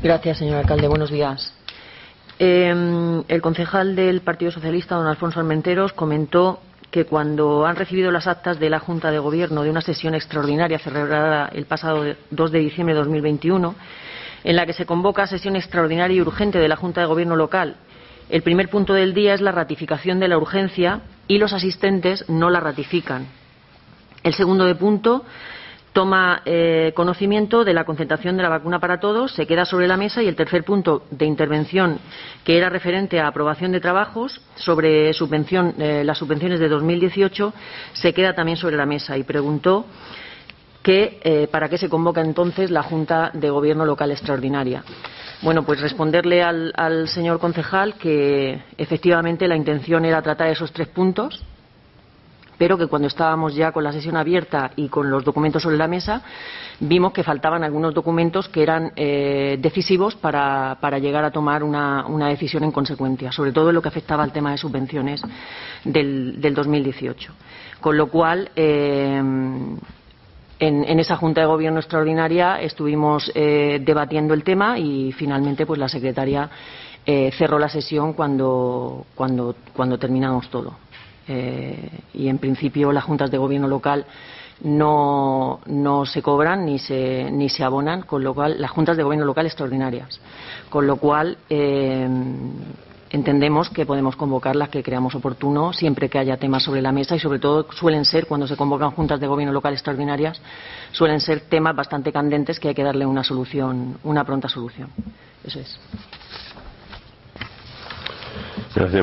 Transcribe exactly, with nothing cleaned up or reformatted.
Gracias, señor alcalde. Buenos días. Eh, el concejal del Partido Socialista, don Alfonso Armenteros, comentó que cuando han recibido las actas de la Junta de Gobierno de una sesión extraordinaria celebrada el pasado dos de diciembre de dos mil veintiuno, en la que se convoca sesión extraordinaria y urgente de la Junta de Gobierno local, el primer punto del día es la ratificación de la urgencia y los asistentes no la ratifican. El segundo de punto toma eh, conocimiento de la concentración de la vacuna para todos, se queda sobre la mesa, y el tercer punto de intervención, que era referente a aprobación de trabajos sobre subvención, eh, las subvenciones de dos mil dieciocho, se queda también sobre la mesa, y preguntó que eh, para qué se convoca entonces la Junta de Gobierno local extraordinaria. Bueno, pues responderle al, al señor concejal que efectivamente la intención era tratar esos tres puntos, pero que cuando estábamos ya con la sesión abierta y con los documentos sobre la mesa, vimos que faltaban algunos documentos que eran eh, decisivos para, para llegar a tomar una, una decisión en consecuencia, sobre todo en lo que afectaba al tema de subvenciones del, del dos mil dieciocho. Con lo cual, eh, En, en esa Junta de Gobierno extraordinaria estuvimos eh, debatiendo el tema y finalmente pues la secretaria eh, cerró la sesión cuando, cuando, cuando terminamos todo. Eh, y en principio las juntas de gobierno local no, no se cobran ni se, ni se abonan, con lo cual las juntas de gobierno local extraordinarias. Con lo cual eh, entendemos que podemos convocar las que creamos oportuno siempre que haya temas sobre la mesa, y sobre todo suelen ser, cuando se convocan juntas de gobierno local extraordinarias, suelen ser temas bastante candentes que hay que darle una solución, una pronta solución. Eso es. Gracias.